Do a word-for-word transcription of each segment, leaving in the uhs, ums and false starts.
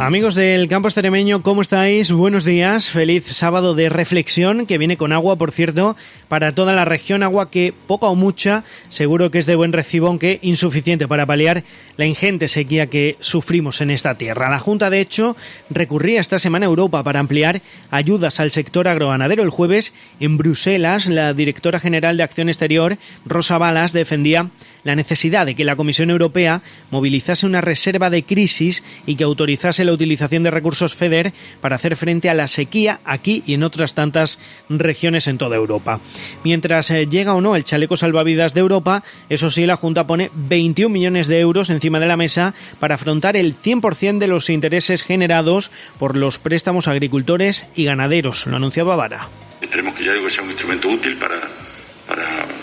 Amigos del campo extremeño, ¿cómo estáis? Buenos días, feliz sábado de reflexión, que viene con agua, por cierto, para toda la región, agua que poca o mucha, seguro que es de buen recibo, aunque insuficiente para paliar la ingente sequía que sufrimos en esta tierra. La Junta, de hecho, recurría esta semana a Europa para ampliar ayudas al sector agroganadero. El jueves, en Bruselas, la directora general de Acción Exterior, Rosa Balas, defendía la necesidad de que la Comisión Europea movilizase una reserva de crisis y que autorizase la utilización de recursos FEDER para hacer frente a la sequía aquí y en otras tantas regiones en toda Europa. Mientras eh, llega o no el chaleco salvavidas de Europa, eso sí, la Junta pone veintiún millones de euros encima de la mesa para afrontar el cien por ciento de los intereses generados por los préstamos a agricultores y ganaderos. Lo anunciaba Vara. Esperemos que ya digo que sea un instrumento útil para, para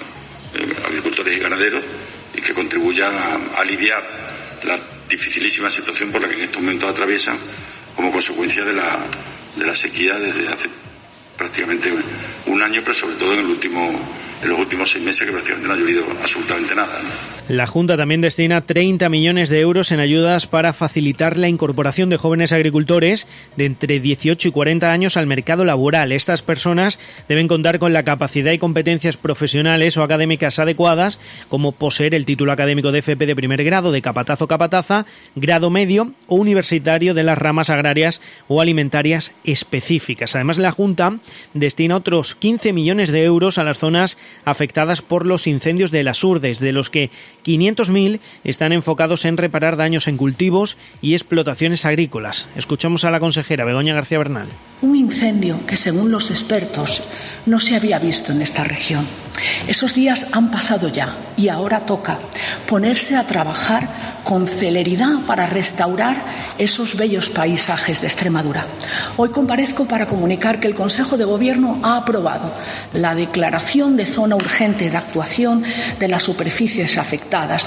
eh, agricultores y ganaderos y que contribuya a aliviar la dificilísima situación por la que en estos momentos atraviesan como consecuencia de la, de la sequía desde hace prácticamente un año, pero sobre todo en el último, en los últimos seis meses que prácticamente no ha llovido absolutamente nada, ¿no? La Junta también destina treinta millones de euros en ayudas para facilitar la incorporación de jóvenes agricultores de entre dieciocho y cuarenta años al mercado laboral. Estas personas deben contar con la capacidad y competencias profesionales o académicas adecuadas, como poseer el título académico de F P de primer grado, de capataz o capataza, grado medio o universitario de las ramas agrarias o alimentarias específicas. Además, la Junta destina otros quince millones de euros a las zonas afectadas por los incendios de las Urdes, de los que quinientos mil están enfocados en reparar daños en cultivos y explotaciones agrícolas. Escuchamos a la consejera Begoña García Bernal. Un incendio que, según los expertos, no se había visto en esta región. Esos días han pasado ya y ahora toca ponerse a trabajar con celeridad para restaurar esos bellos paisajes de Extremadura. Hoy comparezco para comunicar que el Consejo de Gobierno ha aprobado la declaración de zona urgente de actuación de las superficies afectadas.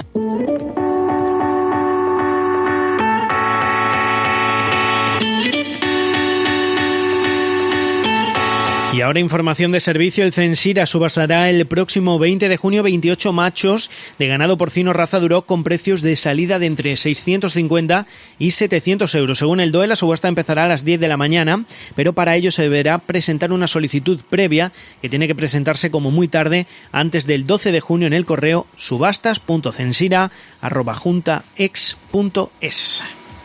Y ahora información de servicio. El Censira subastará el próximo veinte de junio veintiocho machos de ganado porcino raza Duroc con precios de salida de entre seiscientos cincuenta y setecientos euros. Según el D O E, la subasta empezará a las diez de la mañana, pero para ello se deberá presentar una solicitud previa que tiene que presentarse como muy tarde, antes del doce de junio, en el correo subastas punto censira arroba juntaex punto es.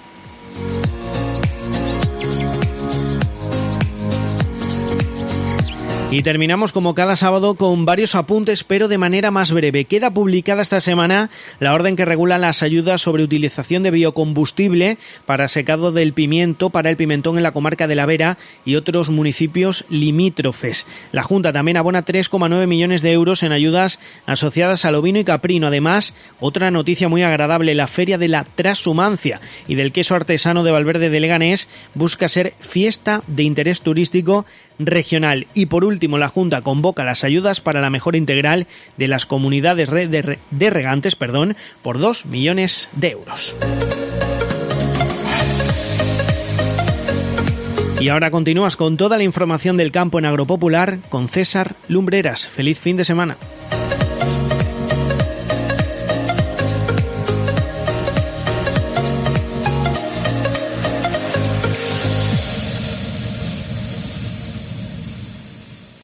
Y terminamos como cada sábado con varios apuntes, pero de manera más breve. Queda publicada esta semana la orden que regula las ayudas sobre utilización de biocombustible para secado del pimiento para el pimentón en la comarca de La Vera y otros municipios limítrofes. La Junta también abona tres coma nueve millones de euros en ayudas asociadas al ovino y caprino. Además, otra noticia muy agradable: la Feria de la Trashumancia y del Queso Artesano de Valverde de Leganés busca ser fiesta de interés turístico regional. Y por último, la Junta convoca las ayudas para la mejora integral de las comunidades de regantes, perdón, por dos millones de euros. Y ahora continúas con toda la información del campo en Agropopular con César Lumbreras. Feliz fin de semana.